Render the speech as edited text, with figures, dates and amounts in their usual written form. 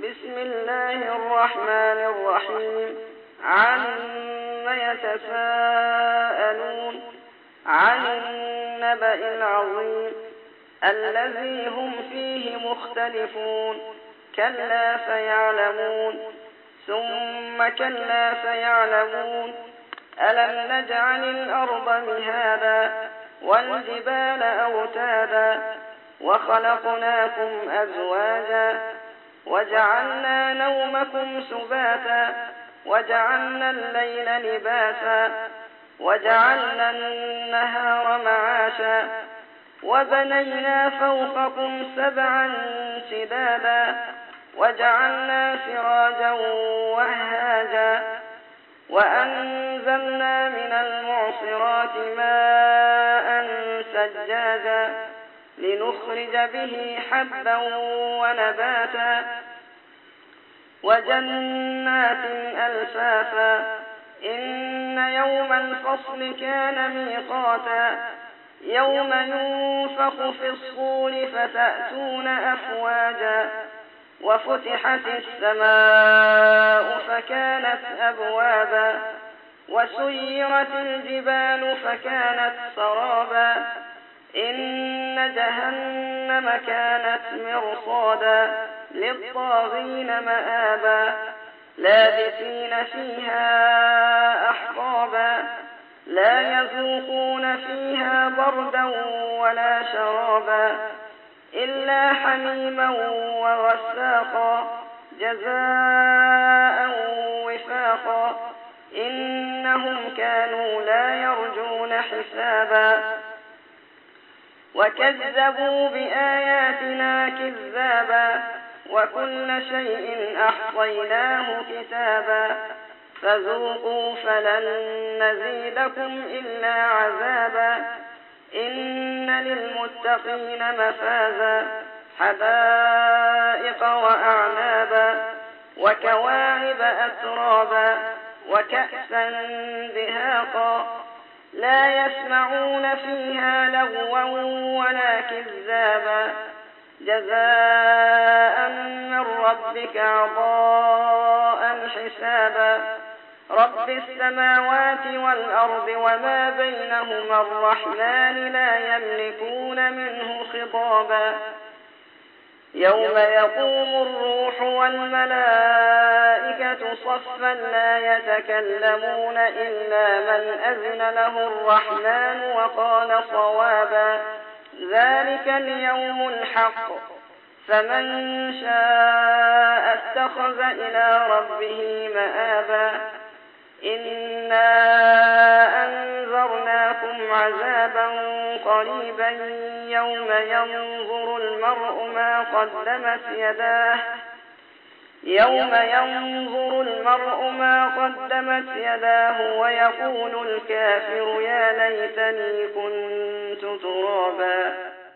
بسم الله الرحمن الرحيم. عما يتساءلون عن النبأ العظيم الذي هم فيه مختلفون كلا سيعلمون ثم كلا سيعلمون ألم نجعل الأرض مهادا والجبال أوتادا وخلقناكم أزواجا وجعلنا نومكم سباتا وجعلنا الليل لباسا وجعلنا النهار معاشا وبنينا فوقكم سبعا شدادا وجعلنا سراجا وهاجا وأنزلنا من المعصرات ماء ثجاجا لنخرج به حبا ونباتا وجنات ألفافا إن يوم الفصل كان ميقاتا يوم ينفخ في الصور فتأتون أفواجا وفتحت السماء فكانت أبوابا وسيرت الجبال فكانت سرابا إن جهنم كانت مرصادا للطاغين مآبا لابثين فيها أحقابا لا يذوقون فيها بردا ولا شرابا إلا حميما وغساقا جزاء وفاقا إنهم كانوا لا يرجون حسابا وكذبوا بآياتنا كذابا وكل شيء أحصيناه كتابا فذوقوا فلن نزيدكم إلا عذابا إن للمتقين مفازا حدائق وأعنابا وكواعب أترابا وكأسا دهاقا لا يسمعون فيها لغوا ولا كذابا جزاء من ربك عطاء حسابا رب السماوات والأرض وما بينهما الرحمن لا يملكون منه خطابا يوم يقوم الروح والملائكة صفا لا يتكلمون إلا من أذن له الرحمن وقال صوابا ذلك اليوم الحق فمن شاء اتخذ إلى ربه مآبا إنا أنذرناكم عذابا قريبا يوم ينظر المرء ما قدمت يداه ويقول الكافر يا ليتني كنت ترابا.